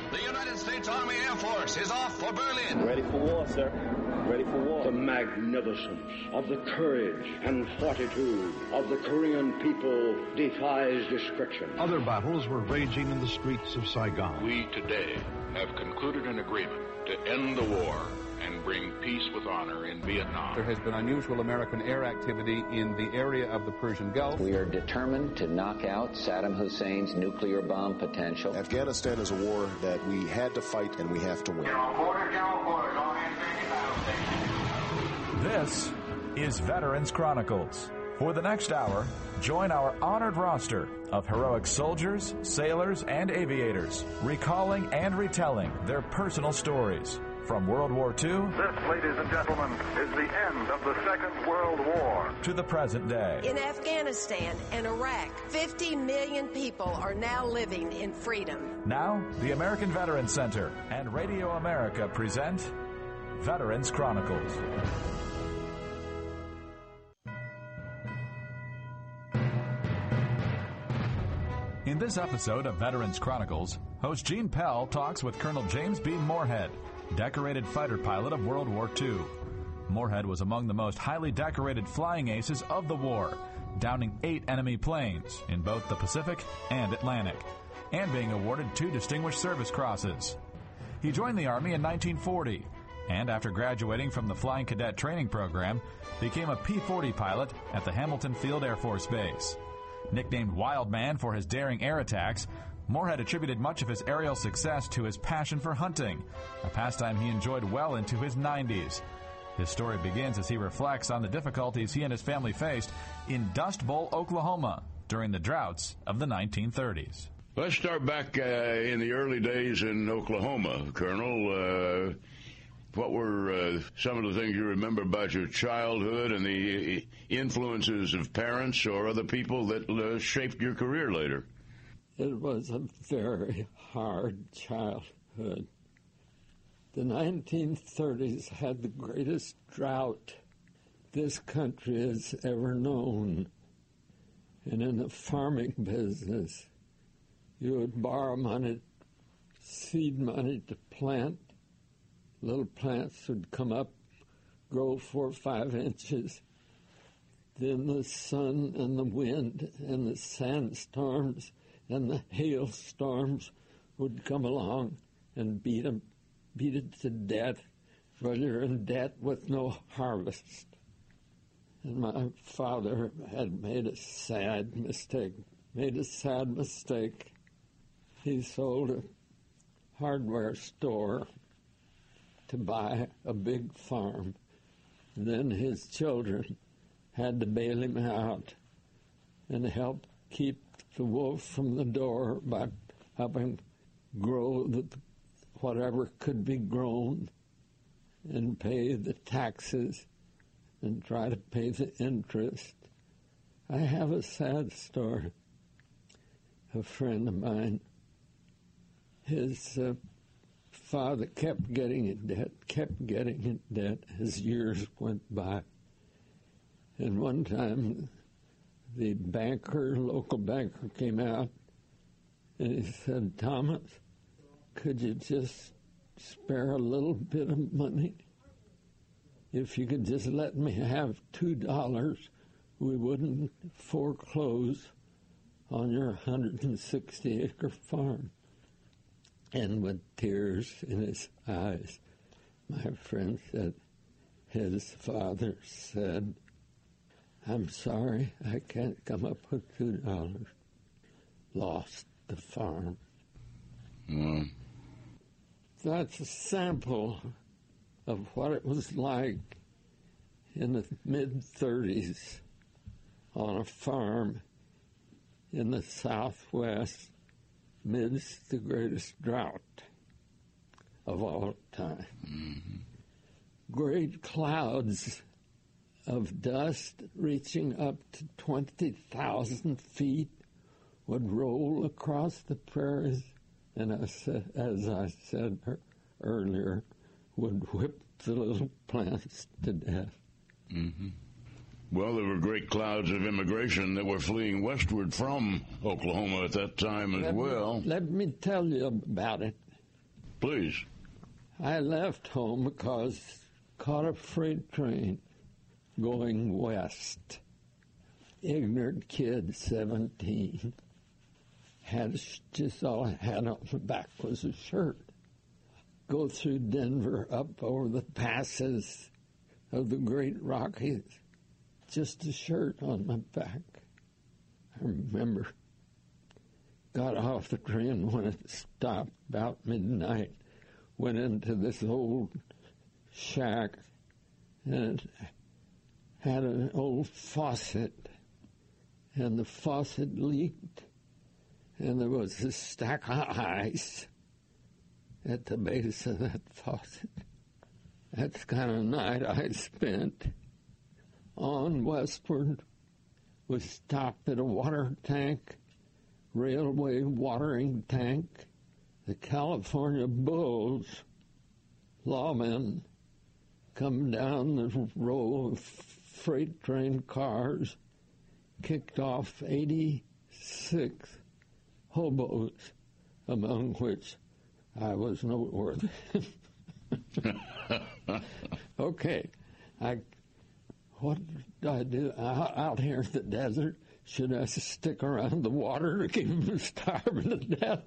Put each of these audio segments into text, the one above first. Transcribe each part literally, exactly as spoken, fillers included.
The United States Army Air Force is off for Berlin. Ready for war, sir. Ready for war. The magnificence of the courage and fortitude of the Korean people defies description. Other battles were raging in the streets of Saigon. We today have concluded an agreement to end the war and bring peace with honor in Vietnam. There has been unusual American air activity in the area of the Persian Gulf. We are determined to knock out Saddam Hussein's nuclear bomb potential. Afghanistan is a war that we had to fight and we have to win. This is Veterans Chronicles. For the next hour, join our honored roster of heroic soldiers, sailors, and aviators, recalling and retelling their personal stories. From World War Two, this, ladies and gentlemen, is the end of the Second World War, to the present day. In Afghanistan and Iraq, fifty million people are now living in freedom. Now, the American Veterans Center and Radio America present Veterans Chronicles. In this episode of Veterans Chronicles, host Gene Pell talks with Colonel James B. Moorhead, decorated fighter pilot of World War Two. Moorhead was among the most highly decorated flying aces of the war, downing eight enemy planes in both the Pacific and Atlantic, and being awarded two Distinguished Service Crosses. He joined the Army in nineteen forty, and after graduating from the Flying Cadet Training Program, became a P forty pilot at the Hamilton Field Air Force Base. Nicknamed Wild Man for his daring air attacks, Moorhead attributed much of his aerial success to his passion for hunting, a pastime he enjoyed well into his nineties. His story begins as he reflects on the difficulties he and his family faced in Dust Bowl, Oklahoma, during the droughts of the nineteen thirties. Let's start back uh, in the early days in Oklahoma, Colonel. Uh, what were uh, some of the things you remember about your childhood and the influences of parents or other people that uh, shaped your career later? It was a very hard childhood. The nineteen thirties had the greatest drought this country has ever known. And in the farming business, you would borrow money, seed money to plant. Little plants would come up, grow four or five inches. Then the sun and the wind and the sandstorms and the hailstorms would come along and beat them, beat it to death, while you're in debt with no harvest. And my father had made a sad mistake, made a sad mistake. He sold a hardware store to buy a big farm. And then his children had to bail him out and help keep the wolf from the door by helping grow the, whatever could be grown and pay the taxes and try to pay the interest. I have a sad story. A friend of mine, his uh, father kept getting in debt, kept getting in debt as years went by. And one time, the banker, local banker, came out and he said, "Thomas, could you just spare a little bit of money? If you could just let me have two dollars, we wouldn't foreclose on your one hundred sixty acre farm." And with tears in his eyes, my friend said, his father said, "I'm sorry, I can't come up with two dollars. Lost the farm." Mm. That's a sample of what it was like in the mid-thirties on a farm in the Southwest amidst the greatest drought of all time. Mm-hmm. Great clouds of dust reaching up to twenty thousand feet would roll across the prairies, and as, as I said earlier, would whip the little plants to death. Mm-hmm. Well, there were great clouds of immigration that were fleeing westward from Oklahoma at that time as let well. Me, let me tell you about it. Please. I left home because caught a freight train going west. Ignorant kid, seventeen. Had just all I had on the back was a shirt. Go through Denver, up over the passes of the Great Rockies. Just a shirt on my back. I remember. Got off the train when it stopped about midnight. Went into this old shack, and it had an old faucet, and the faucet leaked, and there was a stack of ice at the base of that faucet. That's the kind of night I spent. On westward, we stopped at a water tank, railway watering tank. The California Bulls, lawmen, come down the row of freight train cars, kicked off eighty-six hobos, among which I was noteworthy. Okay, I, what did I do out, out here in the desert? Should I stick around the water to keep them starving to death?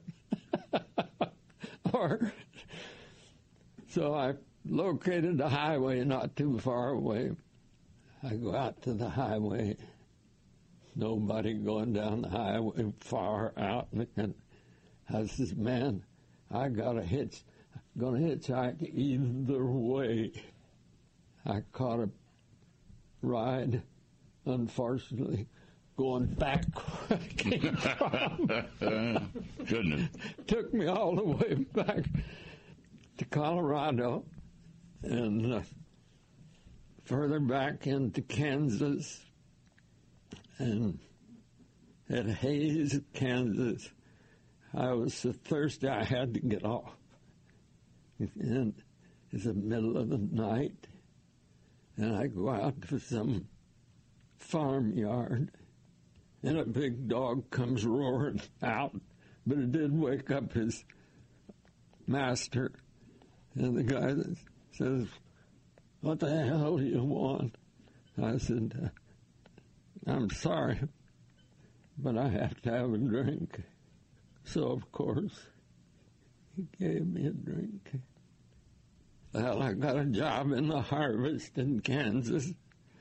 Or, so I located a highway not too far away. I go out to the highway. Nobody going down the highway far out. And I says, man, I got a hitch. I'm going to hitchhike either way. I caught a ride, unfortunately, going back where I came from. Goodness. Took me all the way back to Colorado and uh, further back into Kansas. And at Hays, Kansas, I was so thirsty I had to get off. And it's the middle of the night, and I go out to some farmyard, and a big dog comes roaring out, but it did wake up his master. And the guy says, what the hell do you want? I said, I'm sorry, but I have to have a drink. So, of course, he gave me a drink. Well, I got a job in the harvest in Kansas.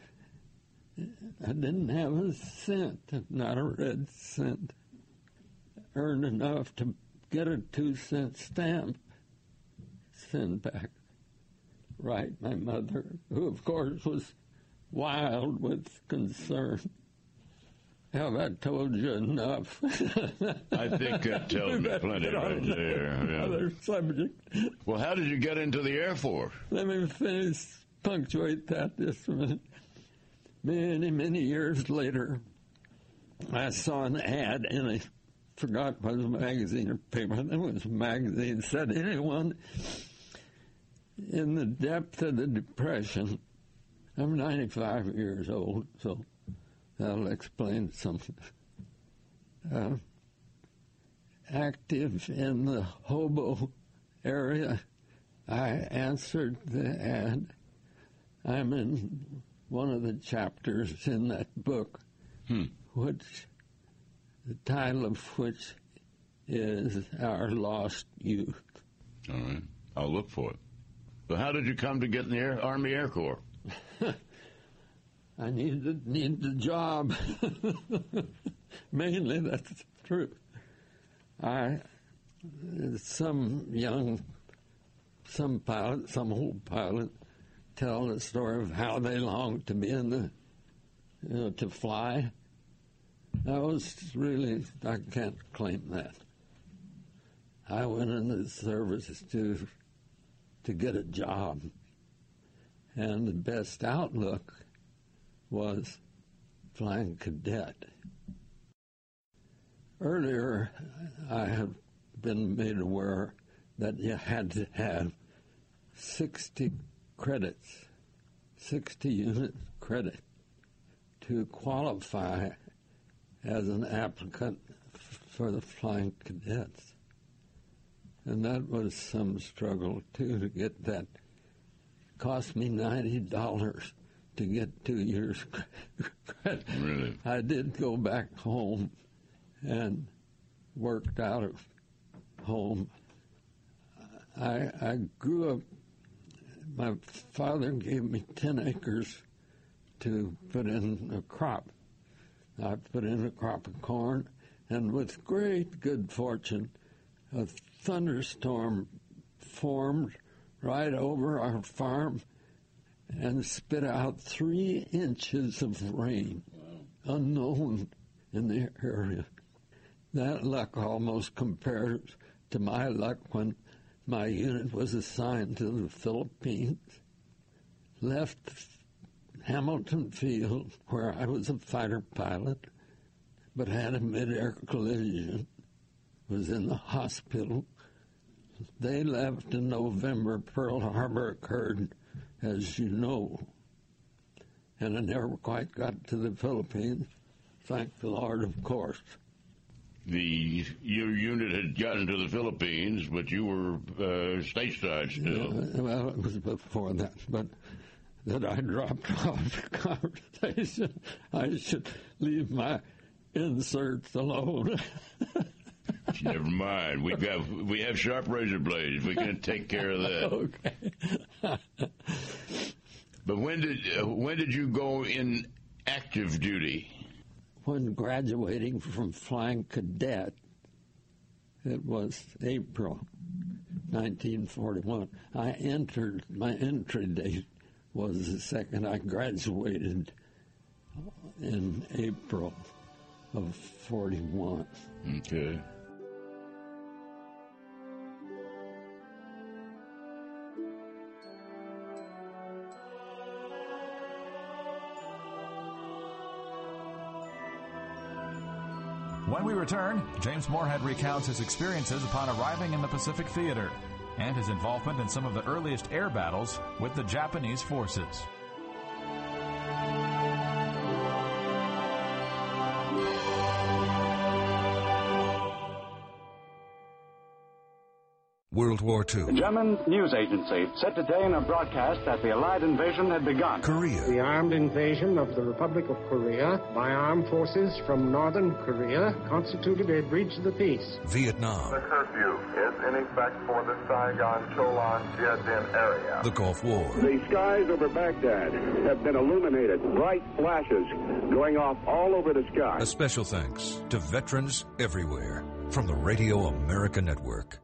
I didn't have a cent, not a red cent. Earned enough to get a two-cent stamp, send back. Write my mother, who, of course, was wild with concern. Have I told you enough? I think that tells me plenty right there. Yeah. Other subject. Well, how did you get into the Air Force? Let me finish, punctuate that just a minute. Many, many years later, I saw an ad in a, forgot what was a magazine or paper, I think it was a magazine, said anyone in the depth of the Depression, I'm ninety-five years old, so that'll explain something. Uh, active in the hobo area, I answered the ad. I'm in one of the chapters in that book, hmm. which the title of which is Our Lost Youth. All right. I'll look for it. But how did you come to get in the Air, Army Air Corps? I needed, needed a job. Mainly, that's the truth. I, some young, some pilot, some old pilot, tell the story of how they longed to be in the, you know, to fly. I was really, I can't claim that. I went into the service to, to get a job. And the best outlook was flying cadet. Earlier, I have been made aware that you had to have sixty credits, sixty unit credit to qualify as an applicant f- for the flying cadets. And that was some struggle, too, to get that. Cost me ninety dollars to get two years credit. Really? I did go back home and worked out of home. I, I grew up, my father gave me ten acres to put in a crop. I put in a crop of corn, and with great good fortune, a thunderstorm formed right over our farm and spit out three inches of rain, wow. Unknown in the area. That luck almost compares to my luck when my unit was assigned to the Philippines, left Hamilton Field, where I was a fighter pilot, but had a mid-air collision, was in the hospital. They left in November. Pearl Harbor occurred, as you know, and I never quite got to the Philippines. Thank the Lord, of course. The your unit had gotten to the Philippines, but you were uh, stateside still. Yeah, well, it was before that, but that I dropped off the conversation. I should leave my inserts alone. Never mind. We got we have sharp razor blades. We can take care of that. Okay. But when did uh, when did you go in active duty? When graduating from flying cadet, it was April nineteen forty-one. I entered. My entry date was the second. I graduated in April of forty-one. Okay. When we return, James Morehead recounts his experiences upon arriving in the Pacific Theater and his involvement in some of the earliest air battles with the Japanese forces. World War Two. The German news agency said today in a broadcast that the Allied invasion had begun. Korea. The armed invasion of the Republic of Korea by armed forces from northern Korea constituted a breach of the peace. Vietnam. The curfew is in effect for the Saigon, Cholan, Dia Din area. The Gulf War. The skies over Baghdad have been illuminated. Bright flashes going off all over the sky. A special thanks to veterans everywhere from the Radio America Network.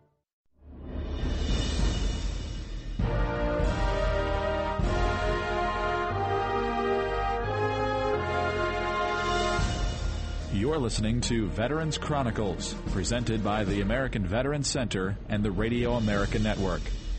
You're listening to Veterans Chronicles, presented by the American Veterans Center and the Radio America Network.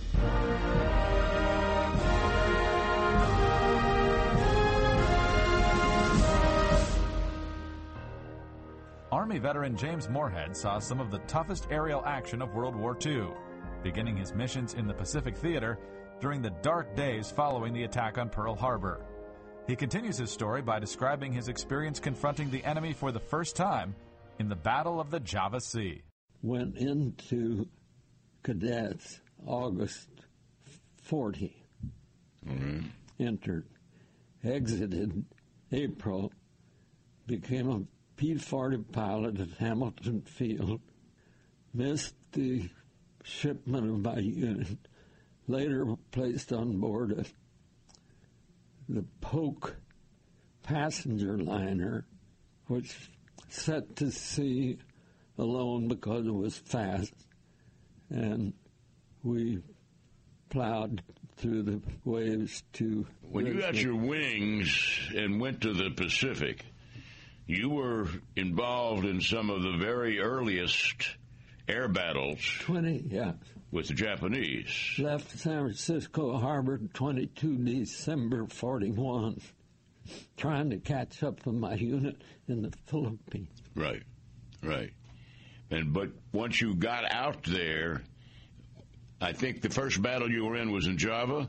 Army veteran James Morehead saw some of the toughest aerial action of World War Two, beginning his missions in the Pacific Theater during the dark days following the attack on Pearl Harbor. He continues his story by describing his experience confronting the enemy for the first time in the Battle of the Java Sea. Went into cadets August forty. Mm-hmm. Entered. Exited April. Became a P forty pilot at Hamilton Field. Missed the shipment of my unit. Later placed on board a the Polk passenger liner, which set to sea alone because it was fast, and we plowed through the waves to... When you got your wings and went to the Pacific, you were involved in some of the very earliest air battles. twenty, yeah. With the Japanese. Left San Francisco Harbor twenty-second December forty-one, trying to catch up with my unit in the Philippines. Right, right. And but once you got out there, I think the first battle you were in was in Java?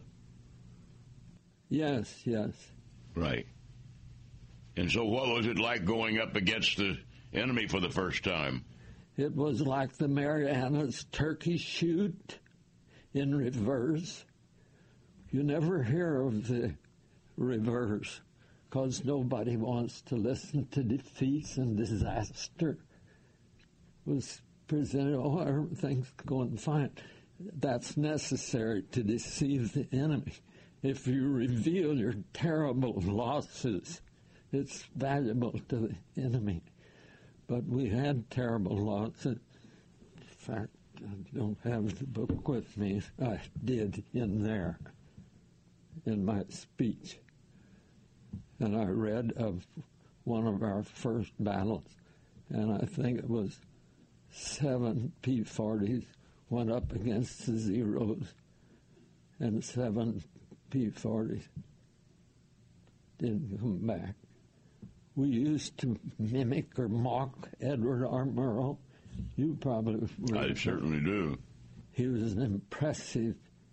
Yes, yes. Right. And so what was it like going up against the enemy for the first time? It was like the Marianas turkey shoot in reverse. You never hear of the reverse because nobody wants to listen to defeats and disaster. It was presented, oh, everything's going fine. That's necessary to deceive the enemy. If you reveal your terrible losses, it's valuable to the enemy. But we had terrible losses. In fact, I don't have the book with me. I did in there, in my speech. And I read of one of our first battles, and I think it was seven P forties went up against the Zeros, and seven P forties didn't come back. We used to mimic or mock Edward R. Murrow. You probably I certainly do. He was an impressive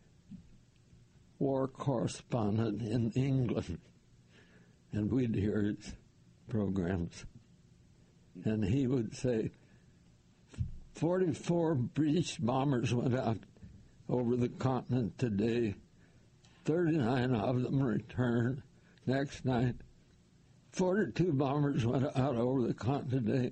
war correspondent in England, and we'd hear his programs. And he would say, forty-four British bombers went out over the continent today. thirty-nine of them returned. Next night, forty-two bombers went out over the continent today.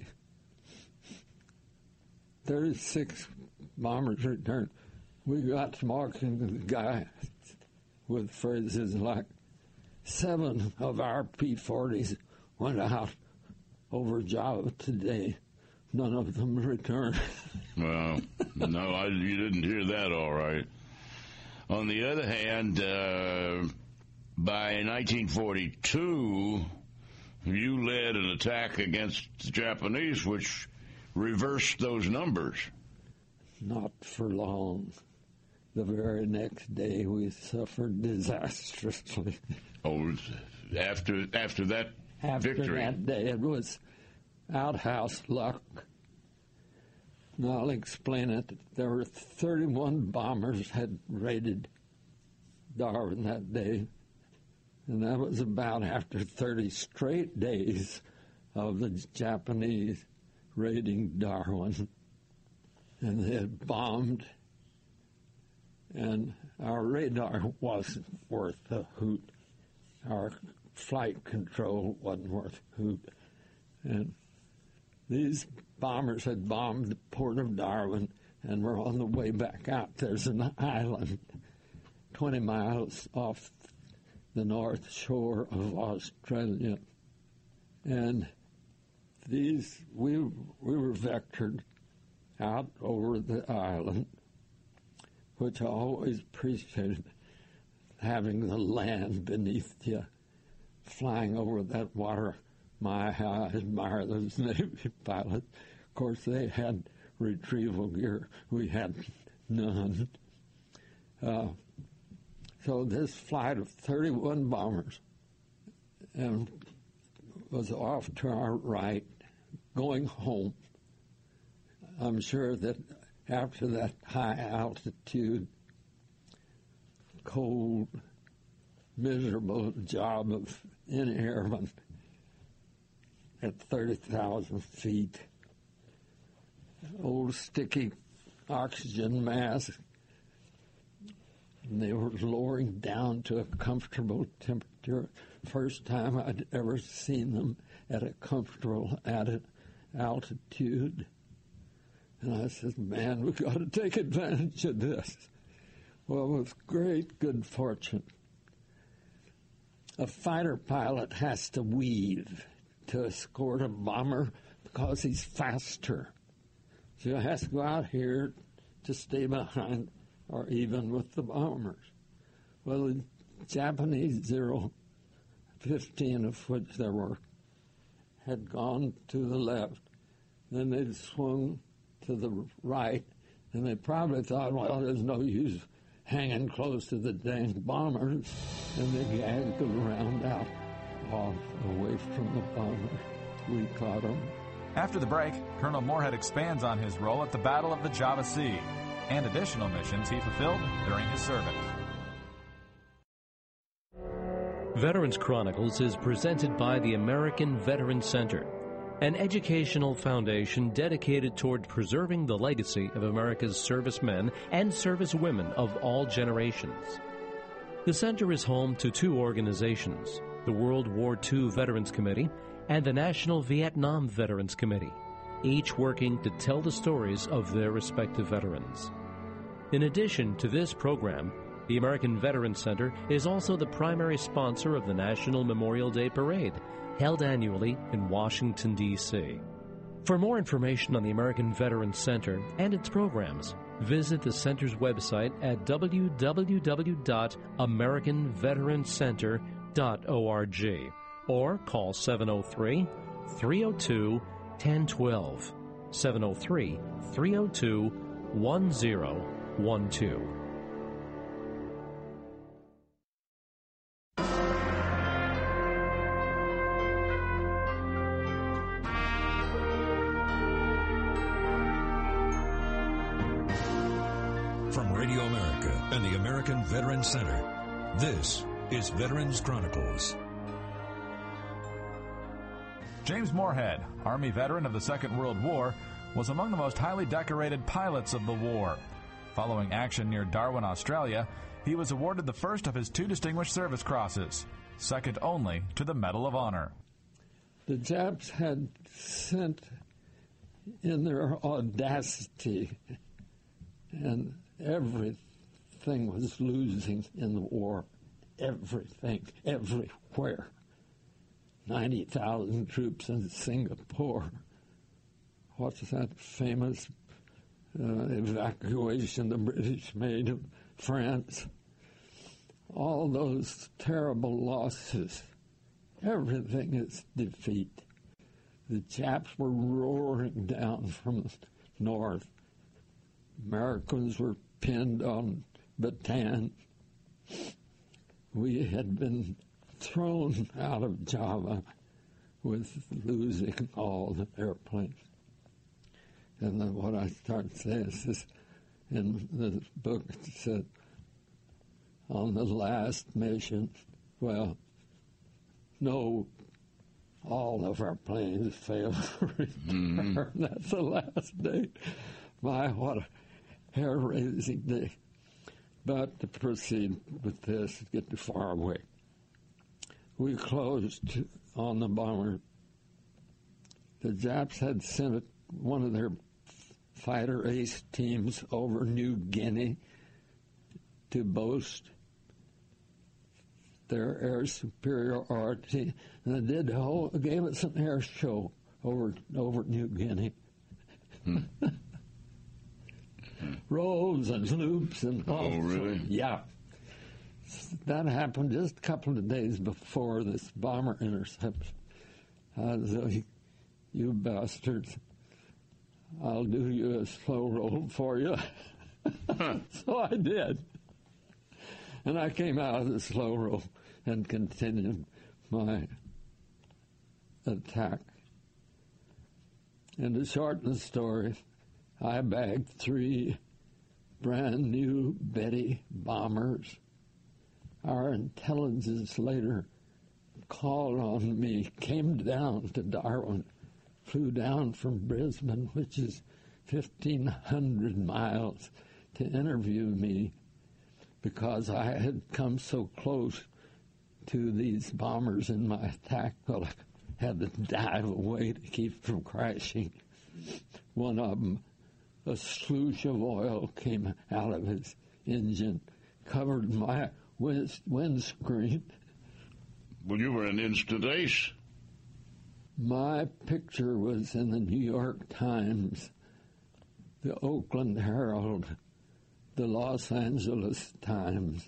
thirty-six bombers returned. We got to marking the guy with phrases like, seven of our P forties went out over Java today. None of them returned. Well, no, I, you didn't hear that all right. On the other hand, uh, by nineteen forty-two, you led an attack against the Japanese, which reversed those numbers. Not for long. The very next day, we suffered disastrously. Oh, after after that after victory? After that day, it was outhouse luck. Now, I'll explain it. There were thirty-one bombers had raided Darwin that day, and that was about after thirty straight days of the Japanese raiding Darwin. And they had bombed, and our radar wasn't worth a hoot. Our flight control wasn't worth a hoot. And these bombers had bombed the port of Darwin and were on the way back out. There's an island twenty miles off the north shore of Australia. And these, we, we were vectored out over the island, which I always appreciated, having the land beneath you, flying over that water. My, how I admire those Navy pilots. Of course, they had retrieval gear. We had none. Uh, so this flight of thirty-one bombers and was off to our right, going home. I'm sure that after that high altitude, cold, miserable job of any airman at thirty thousand feet, old sticky oxygen mask, and they were lowering down to a comfortable temperature. First time I'd ever seen them at a comfortable altitude. And I said, man, we've got to take advantage of this. Well, with great good fortune, a fighter pilot has to weave to escort a bomber because he's faster. So he has to go out here to stay behind or even with the bombers. Well, the Japanese zero fifteen, of which there were, had gone to the left. Then they'd swung to the right, and they probably thought, well, there's no use hanging close to the dang bombers, and they gagged around out off away from the bombers. We caught them. After the break, Colonel Moorhead expands on his role at the Battle of the Java Sea and additional missions he fulfilled during his service. Veterans Chronicles is presented by the American Veterans Center. an educational foundation dedicated toward preserving the legacy of America's servicemen and servicewomen of all generations. The center is home to two organizations, the World War Two Veterans Committee and the National Vietnam Veterans Committee, each working to tell the stories of their respective veterans. In addition to this program, the American Veterans Center is also the primary sponsor of the National Memorial Day Parade, held annually in Washington, D C For more information on the American Veterans Center and its programs, visit the center's website at w w w dot american veterans center dot org or call seven oh three, three oh two, one oh one two, seven oh three, three oh two, one oh one two. From Radio America and the American Veterans Center, this is Veterans Chronicles. James Moorhead, Army veteran of the Second World War, was among the most highly decorated pilots of the war. Following action near Darwin, Australia, he was awarded the first of his two Distinguished Service Crosses, second only to the Medal of Honor. The Japs had sent in their audacity, and everything was losing in the war. Everything, everywhere. ninety thousand troops in Singapore. What's that famous uh, evacuation the British made of France? All those terrible losses. Everything is defeat. The Japs were roaring down from the north. Americans were pinned on Bataan. We had been thrown out of Java with losing all the airplanes. And then what I started saying is this, in the book it said, on the last mission, well, no, all of our planes failed to return. Mm-hmm. That's the last day. My, what a hair-raising day. But to proceed with this, get too far away. We closed on the bomber. The Japs had sent one of their fighter ace teams over New Guinea to boast their air superiority, and they did whole, gave us an air show over over New Guinea. Hmm. Rolls and loops and all. Oh, really? Yeah. That happened just a couple of days before this bomber interception. I was like, you bastards, I'll do you a slow roll for you. So I did. And I came out of the slow roll and continued my attack. And to shorten the story, I bagged three brand new Betty bombers. Our intelligence later called on me, came down to Darwin, flew down from Brisbane, which is fifteen hundred miles, to interview me because I had come so close to these bombers in my attack that I had to dive away to keep from crashing. One of them, a sluice of oil came out of his engine, covered my wind, windscreen. Well, you were an instant ace. My picture was in the New York Times, the Oakland Herald, the Los Angeles Times,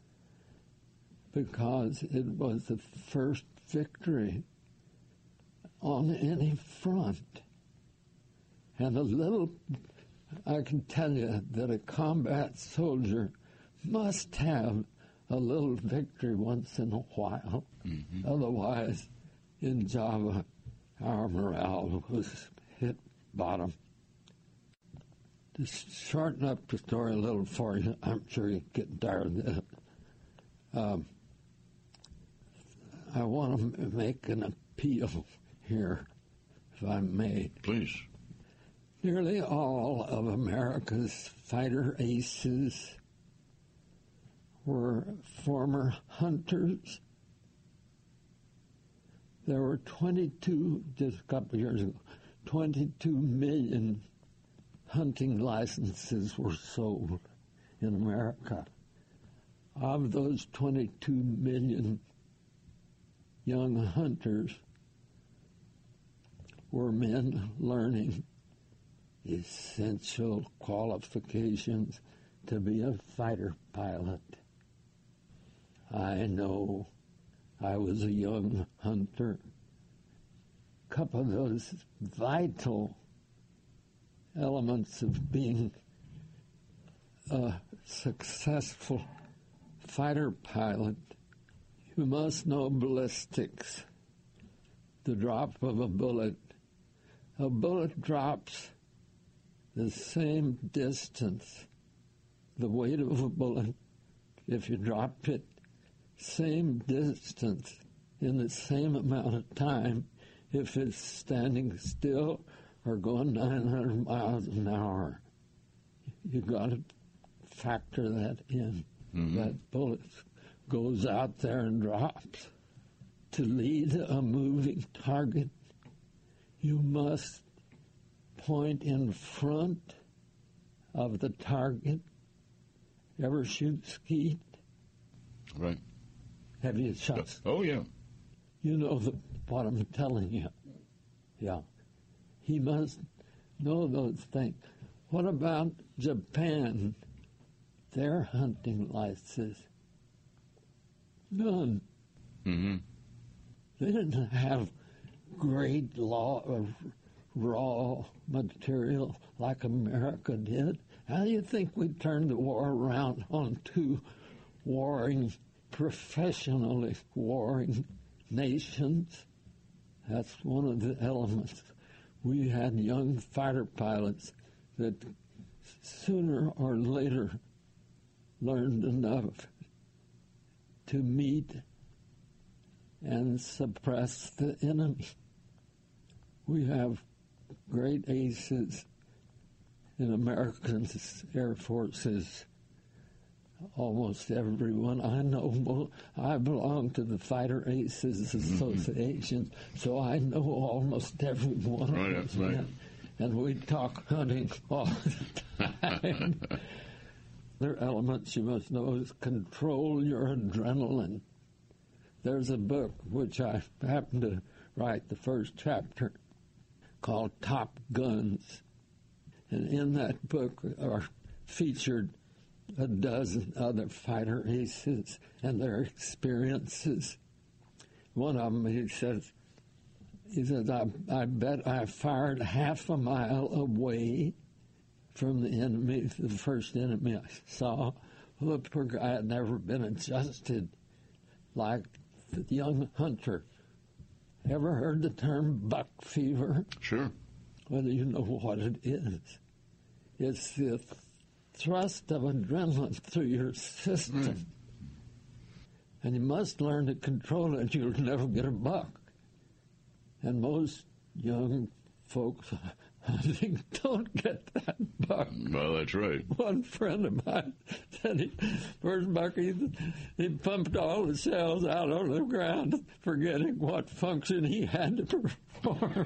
because it was the first victory on any front. And a little, I can tell you that a combat soldier must have a little victory once in a while. Mm-hmm. Otherwise, in Java, our morale was hit bottom. To shorten up the story a little for you, I'm sure you're getting tired of this. Um, I want to make an appeal here if I may. Please. Nearly all of America's fighter aces were former hunters. There were twenty-two, just a couple of years ago, twenty-two million hunting licenses were sold in America. Of those twenty-two million young hunters were men learning essential qualifications to be a fighter pilot. I know I was a young hunter. A couple of those vital elements of being a successful fighter pilot. You must know ballistics, the drop of a bullet. A bullet drops the same distance, the weight of a bullet, if you drop it, same distance in the same amount of time if it's standing still or going nine hundred miles an hour. You got to factor that in. Mm-hmm. That bullet goes out there and drops. To lead a moving target, you must point in front of the target. Ever shoot skeet? Right. Have you shot? Oh, yeah. You know the, what I'm telling you. Yeah. He must know those things. What about Japan? Their hunting licenses? None. Mm-hmm. They didn't have great law of raw material like America did. How do you think we turned the war around on two warring, professionally warring nations? That's one of the elements. We had young fighter pilots that sooner or later learned enough to meet and suppress the enemy. We have great aces in American Air Forces. Almost everyone I know. I belong to the Fighter Aces Association, mm-hmm. so I know almost every one right, of them. Right. And we talk hunting all the time. There are elements you must know is control your adrenaline. There's a book which I happened to write the first chapter called Top Guns. And in that book are featured a dozen other fighter aces and their experiences. One of them, he says, he says, I, I bet I fired half a mile away from the enemy, the first enemy I saw. Well, the poor guy had never been adjusted like the young hunter. Ever heard the term buck fever? Sure. Well, you know what it is. It's the thrust of adrenaline through your system. Mm. And you must learn to control it. You'll never get a buck. And most young folks hunting don't get that buck. Well, that's right. One friend of mine said he, first buck, he, he pumped all the shells out on the ground, forgetting what function he had to perform.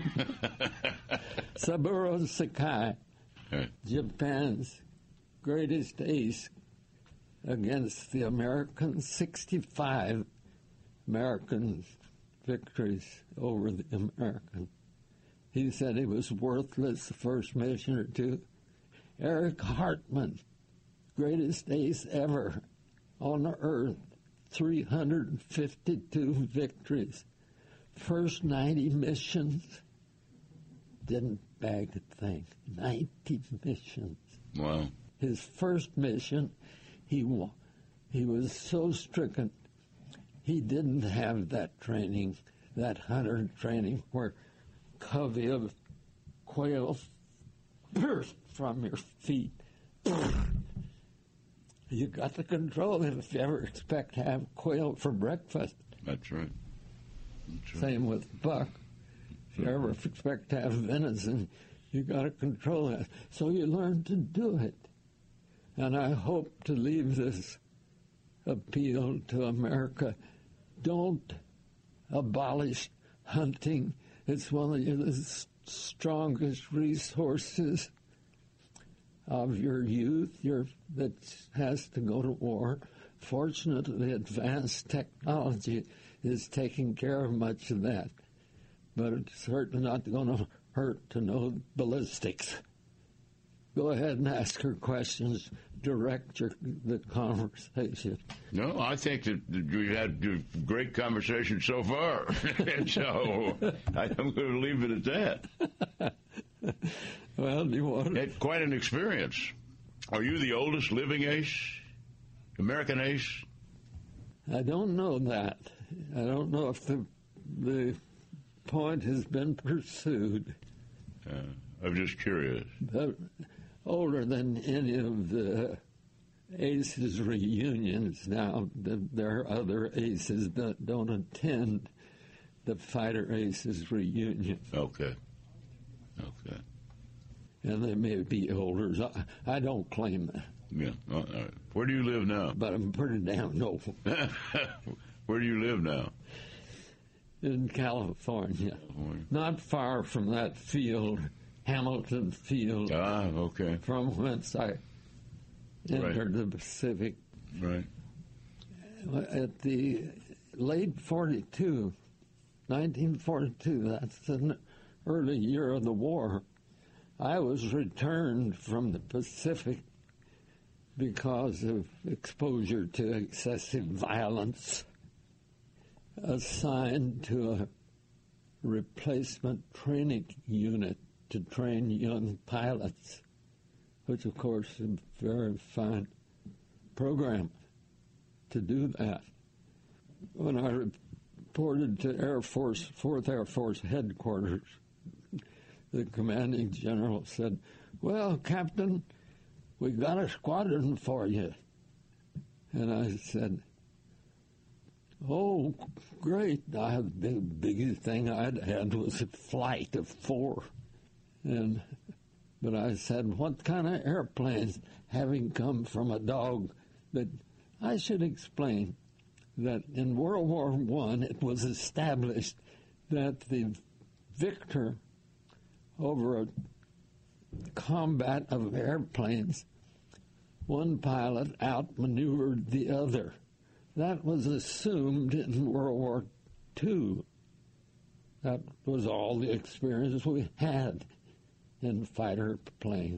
Saburo Sakai, right. Japan's greatest ace against the Americans, sixty-five American victories over the Americans. He said he was worthless the first mission or two. Eric Hartman, greatest ace ever on earth, three hundred fifty-two victories. First ninety missions, didn't bag a thing. ninety missions. Wow. His first mission, he he was so stricken, he didn't have that training, that hunter training where covey of quail burst from your feet. You got to control it if you ever expect to have quail for breakfast. That's right. That's right. Same with buck. If you ever expect to have venison, you got to control that. So you learn to do it. And I hope to leave this appeal to America. Don't abolish hunting. It's one of the strongest resources of your youth your, that has to go to war. Fortunately, advanced technology is taking care of much of that. But it's certainly not going to hurt to know ballistics. Go ahead and ask her questions. Direct your, the conversation. No, I think that we had a great conversation so far. So I'm going to leave it at that. Well, you want had quite an experience. Are you the oldest living ace? American ace? I don't know that. I don't know if the the point has been pursued. Uh, I'm just curious. But older than any of the ACES reunions now. There are other ACES that don't attend the Fighter ACES reunion. Okay. Okay. And they may be older. I, I don't claim that. Yeah. All right. Where do you live now? But I'm pretty damn old. Where do you live now? In California. California. Not far from that field, Hamilton Field. Ah, okay. From whence I entered right. the Pacific. Right. At the late forty-two, nineteen forty-two, that's an early year of the war, I was returned from the Pacific because of exposure to excessive violence, assigned to a replacement training unit to train young pilots, which of course is a very fine program to do that. When I reported to Air Force, fourth Air Force headquarters, the commanding general said, "Well, Captain, we got a squadron for you." And I said, "Oh, great." I, the biggest thing I'd had was a flight of four. And but I said, "What kind of airplanes?" Having come from a dog, that I should explain that in World War One it was established that the victor over a combat of airplanes, one pilot outmaneuvered the other. That was assumed in World War Two. That was all the experience we had in fighter planes.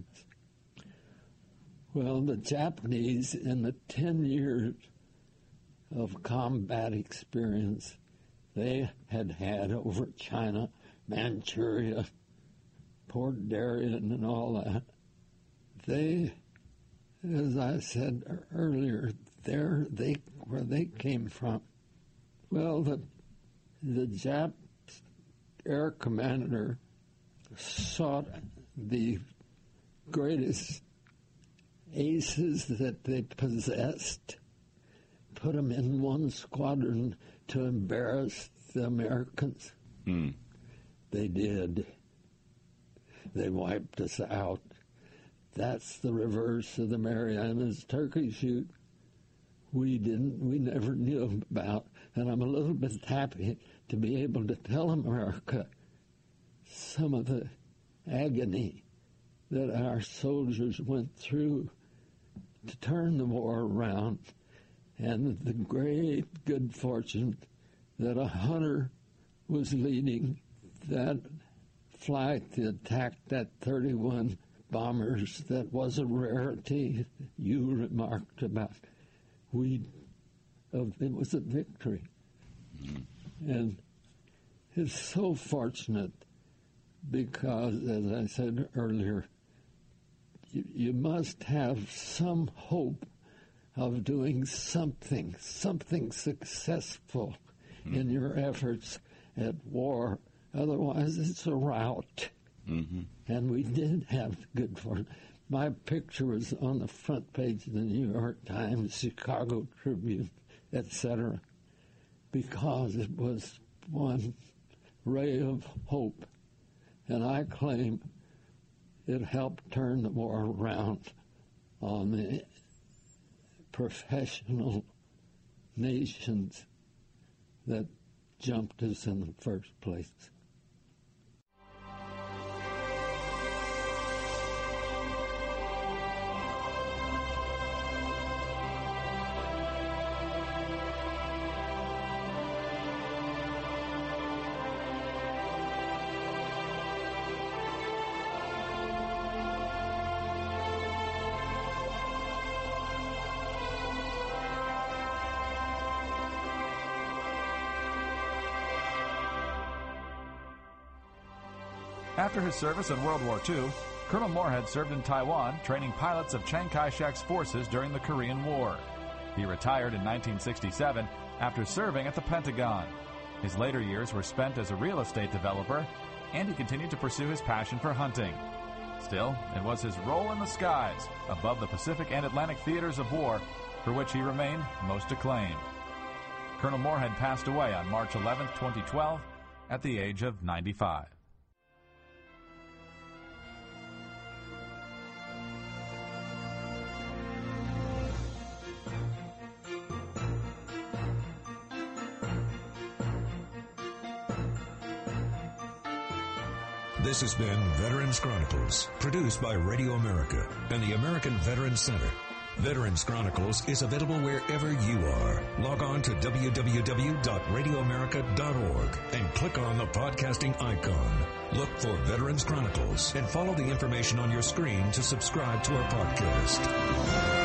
Well, the Japanese, in the ten years of combat experience they had had over China, Manchuria, Port Darien, and all that, they, as I said earlier, there they where they came from. Well, the the Jap air commander sought the greatest aces that they possessed, put them in one squadron to embarrass the Americans. Mm. They did. They wiped us out. That's the reverse of the Marianas turkey shoot. We didn't, we never knew about, and I'm a little bit happy to be able to tell America some of the agony that our soldiers went through to turn the war around, and the great good fortune that a hunter was leading that flight to attack that thirty-one bombers. That was a rarity you remarked about. We, uh, it was a victory. Mm-hmm. And it's so fortunate because, as I said earlier, you, you must have some hope of doing something, something successful mm-hmm. in your efforts at war. Otherwise, it's a rout. Mm-hmm. And we did have good fortune. My picture was on the front page of the New York Times, Chicago Tribune, et cetera, because it was one ray of hope, and I claim it helped turn the war around on the professional nations that jumped us in the first place. After his service in World War Two, Colonel Moorhead served in Taiwan, training pilots of Chiang Kai-shek's forces during the Korean War. He retired in nineteen sixty-seven after serving at the Pentagon. His later years were spent as a real estate developer, and he continued to pursue his passion for hunting. Still, it was his role in the skies, above the Pacific and Atlantic theaters of war, for which he remained most acclaimed. Colonel Moorhead passed away on March eleventh, twenty twelve, at the age of ninety-five. This has been Veterans Chronicles, produced by Radio America and the American Veterans Center. Veterans Chronicles is available wherever you are. Log on to w w w dot radio america dot org and click on the podcasting icon. Look for Veterans Chronicles and follow the information on your screen to subscribe to our podcast.